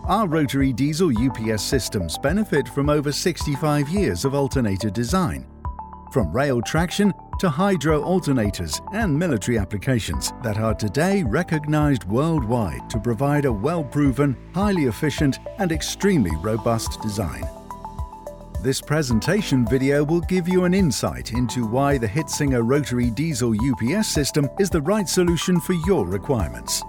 Our rotary diesel UPS systems benefit from over 65 years of alternator design. From rail traction to hydro alternators and military applications that are today recognized worldwide to provide a well-proven, highly efficient and extremely robust design. This presentation video will give you an insight into why the Hitzinger rotary diesel UPS system is the right solution for your requirements.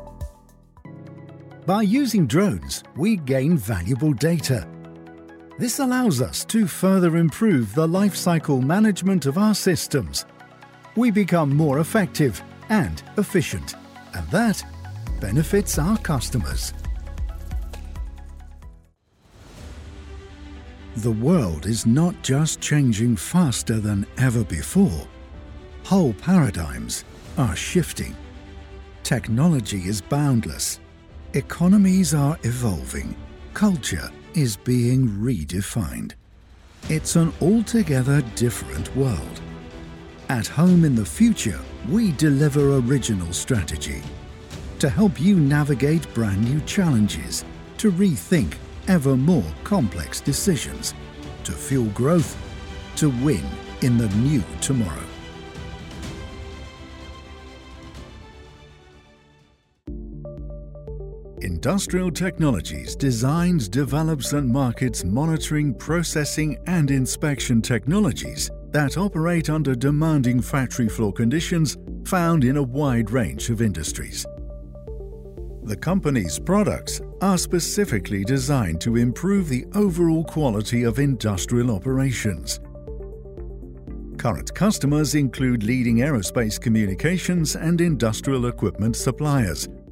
By using drones, we gain valuable data. This allows us to further improve the life cycle management of our systems. We become more effective and efficient, and that benefits our customers. The world is not just changing faster than ever before. Whole paradigms are shifting. Technology is boundless. Economies are evolving. Culture is being redefined. It's an altogether different world. At Home in the Future, we deliver original strategy to help you navigate brand new challenges, to rethink ever more complex decisions, to fuel growth, to win in the new tomorrow. Industrial Technologies designs, develops and markets monitoring, processing and inspection technologies that operate under demanding factory floor conditions found in a wide range of industries. The company's products are specifically designed to improve the overall quality of industrial operations. Current customers include leading aerospace communications and industrial equipment suppliers,